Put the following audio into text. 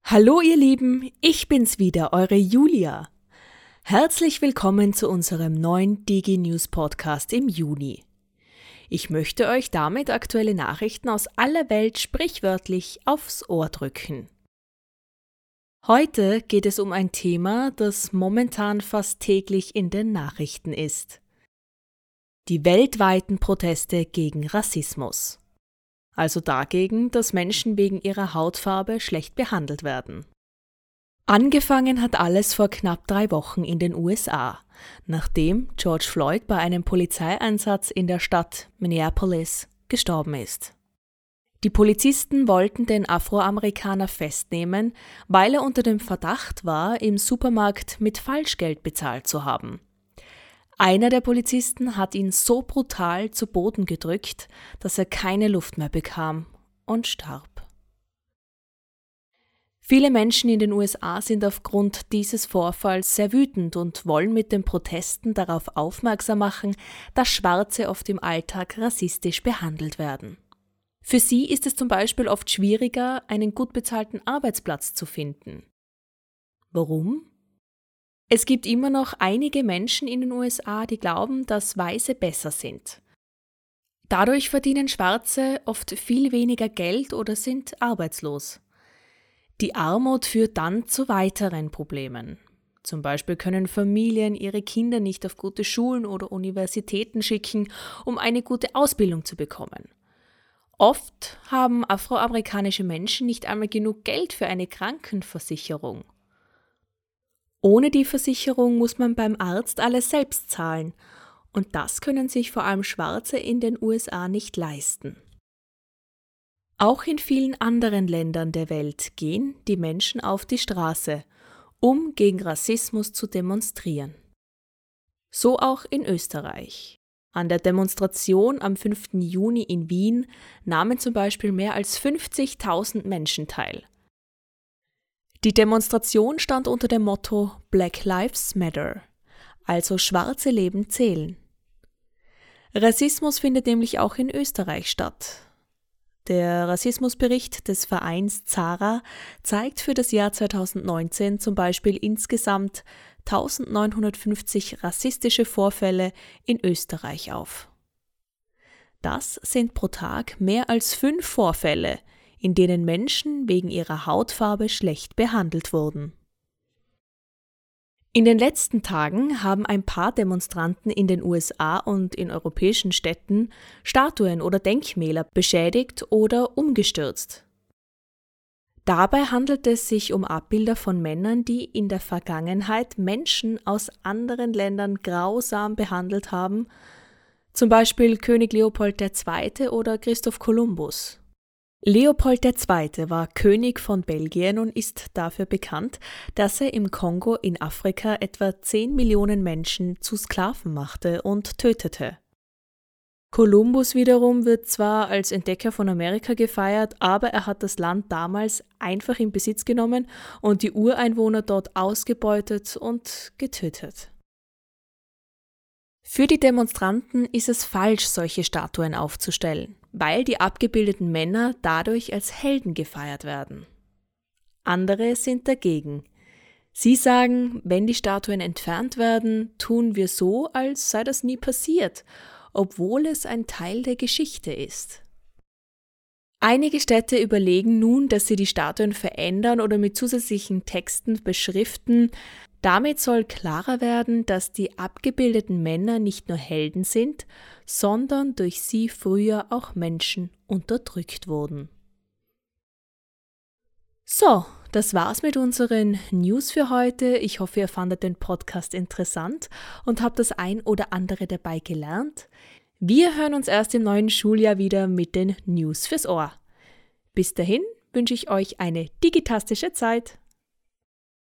Hallo ihr Lieben, ich bin's wieder, eure Julia. Herzlich willkommen zu unserem neuen DigiNews-Podcast im Juni. Ich möchte euch damit aktuelle Nachrichten aus aller Welt sprichwörtlich aufs Ohr drücken. Heute geht es um ein Thema, das momentan fast täglich in den Nachrichten ist. Die weltweiten Proteste gegen Rassismus. Also dagegen, dass Menschen wegen ihrer Hautfarbe schlecht behandelt werden. Angefangen hat alles vor knapp 3 Wochen in den USA, nachdem George Floyd bei einem Polizeieinsatz in der Stadt Minneapolis gestorben ist. Die Polizisten wollten den Afroamerikaner festnehmen, weil er unter dem Verdacht war, im Supermarkt mit Falschgeld bezahlt zu haben. Einer der Polizisten hat ihn so brutal zu Boden gedrückt, dass er keine Luft mehr bekam und starb. Viele Menschen in den USA sind aufgrund dieses Vorfalls sehr wütend und wollen mit den Protesten darauf aufmerksam machen, dass Schwarze oft im Alltag rassistisch behandelt werden. Für sie ist es zum Beispiel oft schwieriger, einen gut bezahlten Arbeitsplatz zu finden. Warum? Es gibt immer noch einige Menschen in den USA, die glauben, dass Weiße besser sind. Dadurch verdienen Schwarze oft viel weniger Geld oder sind arbeitslos. Die Armut führt dann zu weiteren Problemen. Zum Beispiel können Familien ihre Kinder nicht auf gute Schulen oder Universitäten schicken, um eine gute Ausbildung zu bekommen. Oft haben afroamerikanische Menschen nicht einmal genug Geld für eine Krankenversicherung. Ohne die Versicherung muss man beim Arzt alles selbst zahlen und das können sich vor allem Schwarze in den USA nicht leisten. Auch in vielen anderen Ländern der Welt gehen die Menschen auf die Straße, um gegen Rassismus zu demonstrieren. So auch in Österreich. An der Demonstration am 5. Juni in Wien nahmen zum Beispiel mehr als 50.000 Menschen teil. Die Demonstration stand unter dem Motto Black Lives Matter, also schwarze Leben zählen. Rassismus findet nämlich auch in Österreich statt. Der Rassismusbericht des Vereins ZARA zeigt für das Jahr 2019 zum Beispiel insgesamt 1950 rassistische Vorfälle in Österreich auf. Das sind pro Tag mehr als 5 Vorfälle, in denen Menschen wegen ihrer Hautfarbe schlecht behandelt wurden. In den letzten Tagen haben ein paar Demonstranten in den USA und in europäischen Städten Statuen oder Denkmäler beschädigt oder umgestürzt. Dabei handelt es sich um Abbilder von Männern, die in der Vergangenheit Menschen aus anderen Ländern grausam behandelt haben, zum Beispiel König Leopold II. Oder Christoph Kolumbus. Leopold II. War König von Belgien und ist dafür bekannt, dass er im Kongo in Afrika etwa 10 Millionen Menschen zu Sklaven machte und tötete. Kolumbus wiederum wird zwar als Entdecker von Amerika gefeiert, aber er hat das Land damals einfach in Besitz genommen und die Ureinwohner dort ausgebeutet und getötet. Für die Demonstranten ist es falsch, solche Statuen aufzustellen, weil die abgebildeten Männer dadurch als Helden gefeiert werden. Andere sind dagegen. Sie sagen, wenn die Statuen entfernt werden, tun wir so, als sei das nie passiert, obwohl es ein Teil der Geschichte ist. Einige Städte überlegen nun, dass sie die Statuen verändern oder mit zusätzlichen Texten beschriften. Damit soll klarer werden, dass die abgebildeten Männer nicht nur Helden sind, sondern durch sie früher auch Menschen unterdrückt wurden. So, das war's mit unseren News für heute. Ich hoffe, ihr fandet den Podcast interessant und habt das ein oder andere dabei gelernt. Wir hören uns erst im neuen Schuljahr wieder mit den News fürs Ohr. Bis dahin wünsche ich euch eine digitastische Zeit.